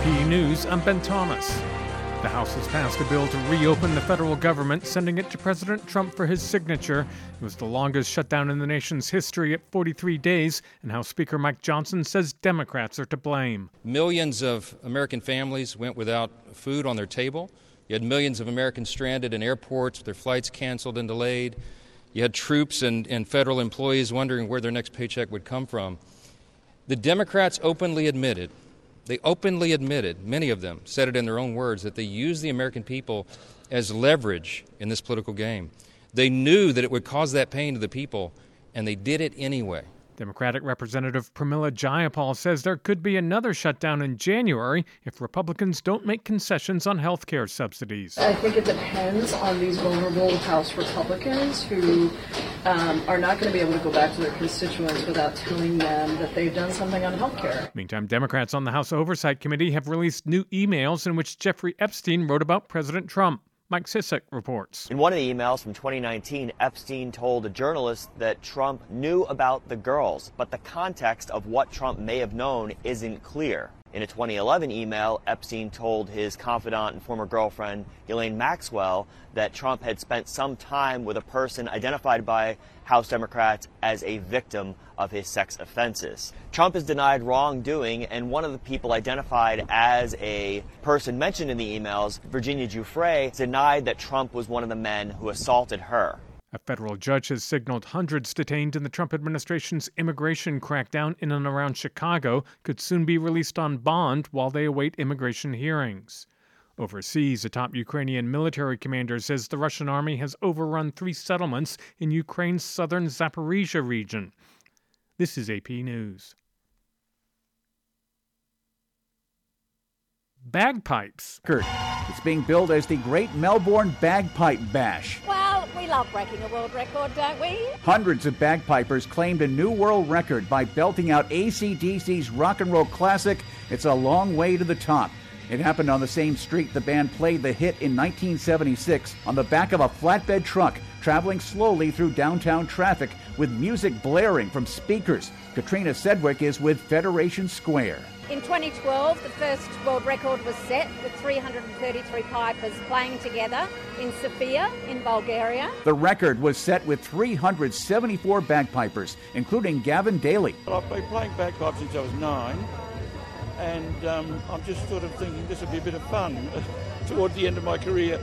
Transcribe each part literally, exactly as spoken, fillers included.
P News, I'm Ben Thomas. The House has passed a bill to reopen the federal government, sending it to President Trump for his signature. It was the longest shutdown in the nation's history at forty-three days, and House Speaker Mike Johnson says Democrats are to blame. Millions of American families went without food on their table. You had millions of Americans stranded in airports with their flights canceled and delayed. You had troops and, and federal employees wondering where their next paycheck would come from. The Democrats openly admitted They openly admitted, many of them said it in their own words, that they used the American people as leverage in this political game. They knew that it would cause that pain to the people, and they did it anyway. Democratic Representative Pramila Jayapal says there could be another shutdown in January if Republicans don't make concessions on health care subsidies. I think it depends on these vulnerable House Republicans who um, are not going to be able to go back to their constituents without telling them that they've done something on health care. Meantime, Democrats on the House Oversight Committee have released new emails in which Jeffrey Epstein wrote about President Trump. Mike Sisek reports. In one of the emails from twenty nineteen, Epstein told a journalist that Trump knew about the girls, but the context of what Trump may have known isn't clear. In a twenty eleven email, Epstein told his confidant and former girlfriend, Ghislaine Maxwell, that Trump had spent some time with a person identified by House Democrats as a victim of his sex offenses. Trump has denied wrongdoing, and one of the people identified as a person mentioned in the emails, Virginia Giuffre, denied that Trump was one of the men who assaulted her. A federal judge has signaled hundreds detained in the Trump administration's immigration crackdown in and around Chicago could soon be released on bond while they await immigration hearings. Overseas, a top Ukrainian military commander says the Russian army has overrun three settlements in Ukraine's southern Zaporizhia region. This is A P News. Bagpipes. It's being billed as the Great Melbourne Bagpipe Bash. Well, we love breaking a world record, don't we? Hundreds of bagpipers claimed a new world record by belting out A C D C's rock and roll classic, It's a Long Way to the Top. It happened on the same street the band played the hit in nineteen seventy-six on the back of a flatbed truck, traveling slowly through downtown traffic with music blaring from speakers. Katrina Sedgwick is with Federation Square. In twenty twelve, the first world record was set with three hundred thirty-three pipers playing together in Sofia, in Bulgaria. The record was set with three hundred seventy-four bagpipers, including Gavin Daly. I've been playing bagpipes since I was nine, and um, I'm just sort of thinking this would be a bit of fun towards the end of my career.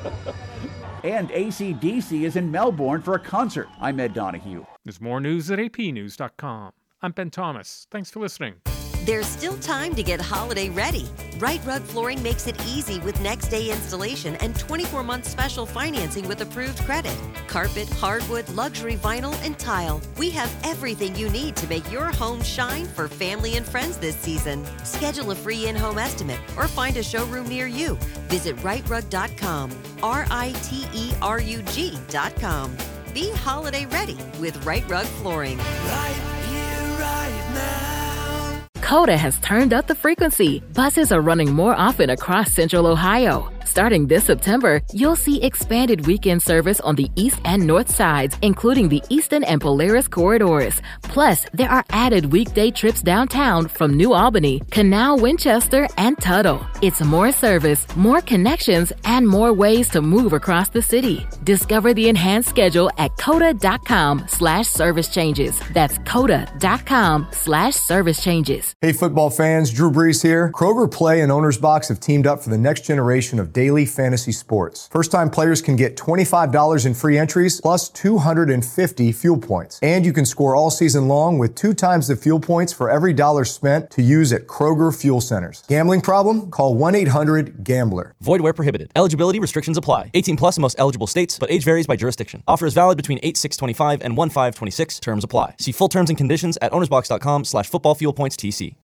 And A C D C is in Melbourne for a concert. I'm Ed Donahue. There's more news at A P news dot com. I'm Ben Thomas. Thanks for listening. There's still time to get holiday ready. Right Rug Flooring makes it easy with next day installation and twenty-four month special financing with approved credit. Carpet, hardwood, luxury vinyl, and tile. We have everything you need to make your home shine for family and friends this season. Schedule a free in-home estimate or find a showroom near you. Visit right rug dot com. R I T E R U G dot com. Be holiday ready with Right Rug Flooring. Right here, right now. Coda has turned up the frequency. Buses are running more often across Central Ohio. Starting this September, you'll see expanded weekend service on the east and north sides, including the Eastern and Polaris corridors. Plus, there are added weekday trips downtown from New Albany, Canal, Winchester, and Tuttle. It's more service, more connections, and more ways to move across the city. Discover the enhanced schedule at coda.com slash service changes. That's coda.com slash service changes. Hey, football fans, Drew Brees here. Kroger Play and Owner's Box have teamed up for the next generation of daily fantasy sports. First-time players can get twenty-five dollars in free entries plus two hundred fifty fuel points. And you can score all season long with two times the fuel points for every dollar spent to use at Kroger Fuel Centers. Gambling problem? Call one eight hundred gambler. Void where prohibited. Eligibility restrictions apply. eighteen plus in most eligible states, but age varies by jurisdiction. Offer is valid between eight six twenty-five and one five twenty-six. Terms apply. See full terms and conditions at ownersbox.com slash football fuel points TC.